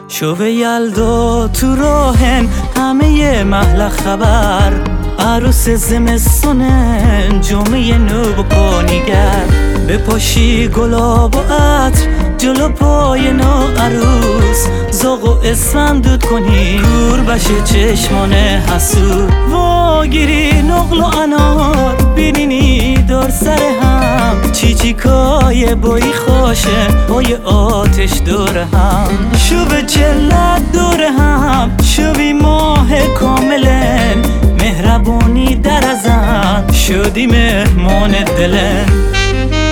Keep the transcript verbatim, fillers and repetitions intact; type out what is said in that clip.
شو یلدا تو راهن همه محل خبر عروس زمستونن جمعه نو بکنیگر بپاشی گلاب و عطر جلو پای نو عروس زاغ و اسفند دود کنی دور بشه چشمان حسود واگیری نقل و انار بینینی دور سر هم چی چیکای بایی خوشه بای آتش دور هم شو به چلت دور هم شوی ماه کاملن مهربونی در ازن شدی مهمان دلن